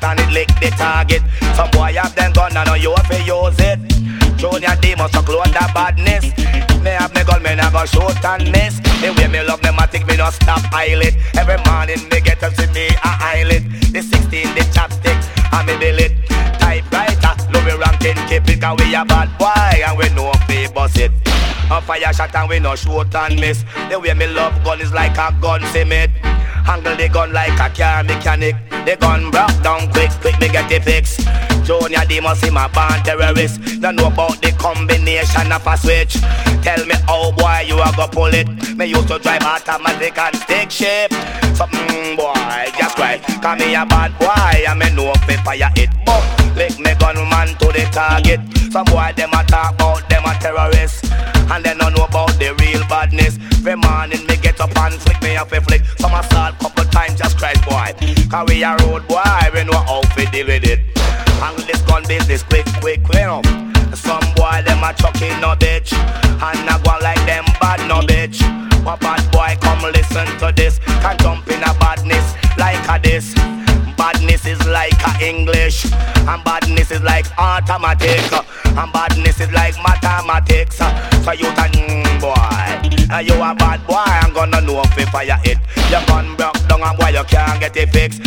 and it lick the target. Some boy have them gun and know you have to use it. Junior D must clone the badness. Me have me gun, me never shoot and miss. The way me love pneumatic, me no stop eyelid. Every morning me get up to me a eyelid. The 16, the chopstick, and me bill it. Typewriter, Louis Rankin, keep it, cause we a bad boy and we know we bust it. A fire shot and we no shoot and miss. The way me love gun is like a gun cement. Handle the gun like a car mechanic. The gun broke down quick, me get it fixed. Junior D must see my band terrorist. Don't know about the combination of a switch. Tell me how boy you a go pull it. Me used to drive automatic and stick shape. Something boy, just right. Cause me a bad boy and me know if fire it. But lick me gunman to the target. Some boy them a talk about them a terrorist. And they don't know about the real badness. Every morning me get up and flick me up a flick. Some assault couple times, just Christ boy. Cause we a road boy, we know how to deal with it. Handle this gun business quick, you know. Some boy them a chucking no bitch. And I go like them bad no bitch. What bad boy come listen to this. Can jump in a badness like a this. Badness is like a English. And badness is like automatic. And badness is like mathematics. So you can boy. And you a bad boy, I'm gonna know if you fire it. Your gun broke down and boy you can't get it fixed.